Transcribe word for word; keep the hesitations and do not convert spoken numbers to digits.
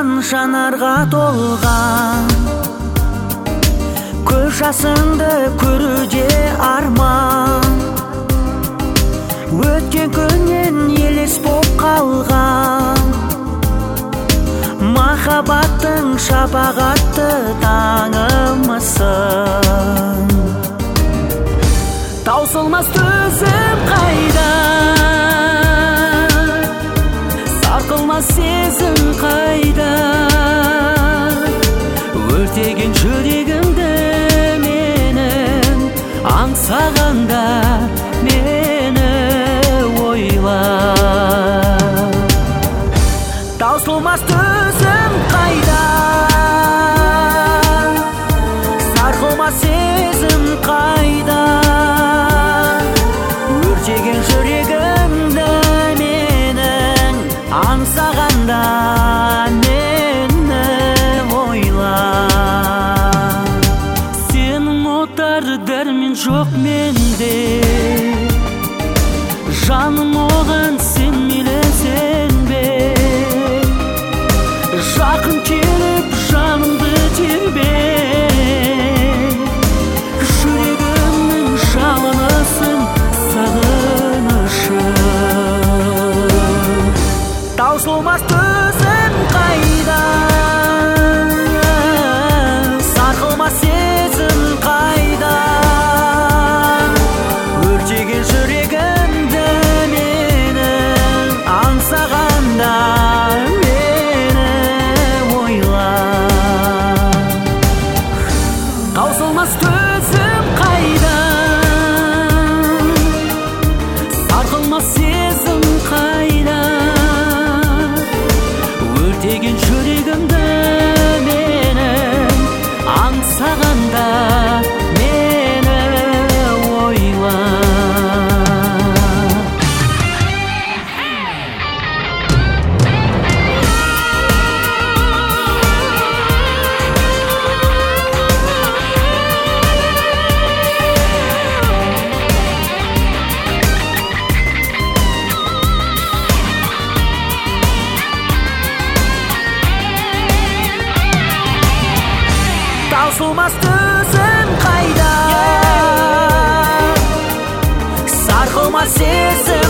саған жанарға толған, көз жасыңды көруде арман. Өткен күннен елес боп қалған, махаббаттың шапағатты таңымысың. Таусылмас төзім қайда, сарқылмас сезім қайда, өртеген жүрегімді менің аңсағанда мені ойла. Таусылмас төзім қайда, сарқылмас сезім қайда, өртеген жүрегімді менің аңсағанда мені ойла. Сенің отар дәрмен жоқ менде, жаным оған сен мейлі бе, жақын келіп жанымды тербе, жүрегімнің жалынысың сағынышым. Таусылмас төзім қайда, сарқылмас сезім қайда, өртеген жүрегімді менің аңсағанда мені ойла. Таусылмас төзім қайда, сарқылмас сезім қайда, өртеген жүрегімді менің аңсағанда мені ойла. Таусылмас төзім қайда, сарқылмас сезім